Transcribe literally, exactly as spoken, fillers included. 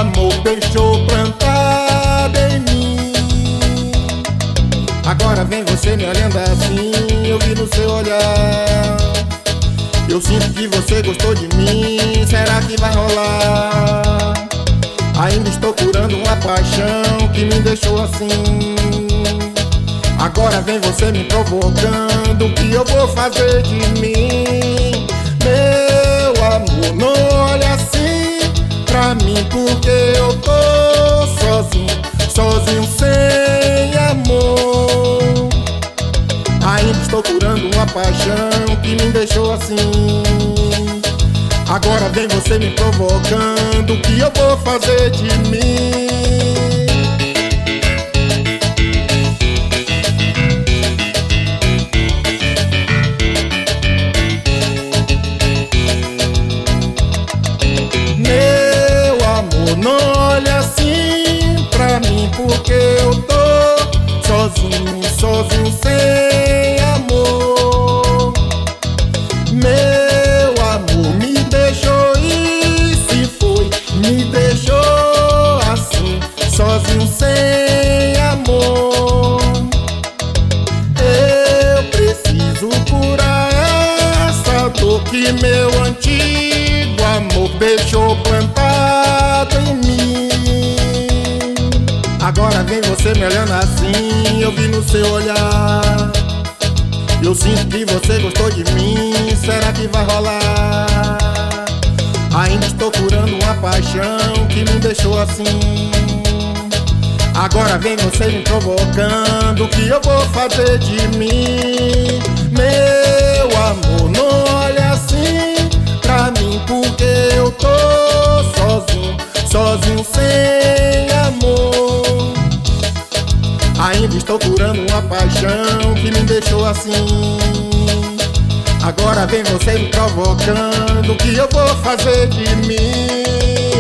amor deixou plantado em mim. Agora vem você me olhando assim, eu vi no seu olhar. Eu sinto que você gostou de mim, será que vai rolar? Ainda estou curando uma paixão que me deixou assim. Agora vem você me provocando, o que eu vou fazer de mim? Meu amor, não olha assim pra mim, porque eu tô sozinho, sozinho sem amor. Ainda estou curando uma paixão que me deixou assim. Agora vem você me provocando, o que eu vou fazer de mim? Não olha assim pra mim, porque eu tô sozinho, sozinho sem amor. Meu amor me deixou e se foi, me deixou assim, sozinho sem amor. Eu preciso curar essa dor que meu antigo amor deixou plantado em mim. Agora vem você me olhando assim, eu vi no seu olhar. Eu sinto que você gostou de mim, será que vai rolar? Ainda estou curando uma paixão que me deixou assim. Agora vem você me provocando, o que eu vou fazer de mim? Meu amor, não olha assim pra mim, porque eu tô sozinho, sozinho sem amor. Ainda estou curando uma paixão que me deixou assim. Agora vem você me provocando, o que eu vou fazer de mim?